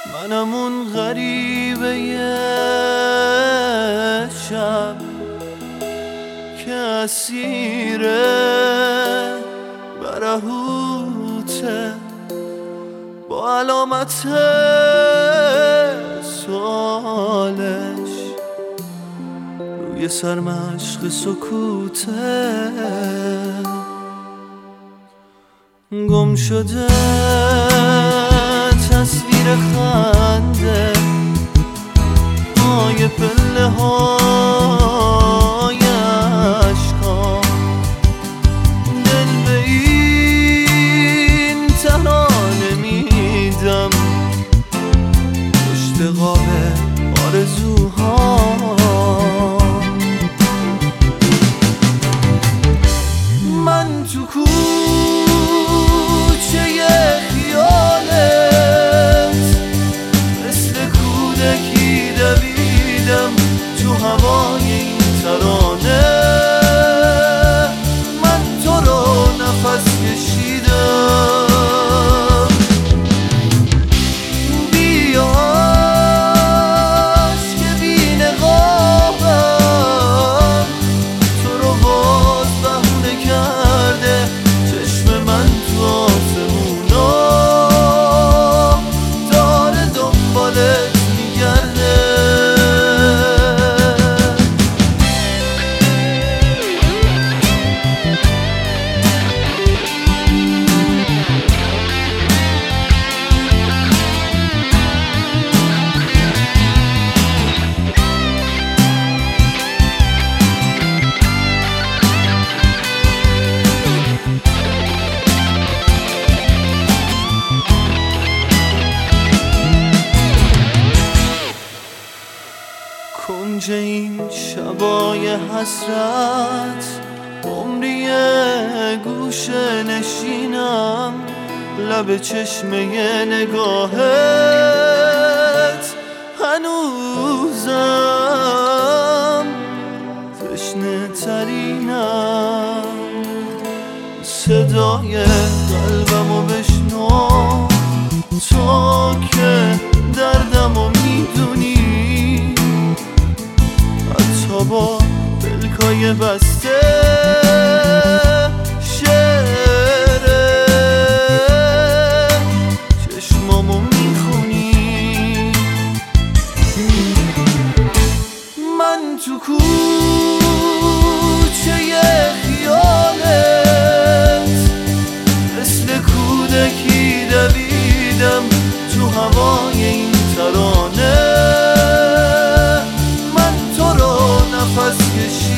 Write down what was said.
منم اون غریبه شب که اسیر برهوته با علامت سوالش روی سر مشق سکوته گم شده تصویر خنده پای پله های عشقا دل به این ترانه میدم پشت قاب آرزوها من تو کوچه خیالت مثل کودکی دویدم تو هوای این ترانه من تو رو نفس کشیدم بیاش که بی نقابم تو رو باز بهونه کرده چشم من تو آسمونا داره دنبالت میگرده کنج این شبای حسرت عمری گوشه نشینم لب چشمه نگاهت هنوزم تشنه ترینم صدای قلبمو بشنو تو که دردمو میدونی حتی با دلکای بسته شعره چشمامو میخونی من تو کوچه خیالت مثل کودکی دویدم تو هوای این ترانه نفس کشیدم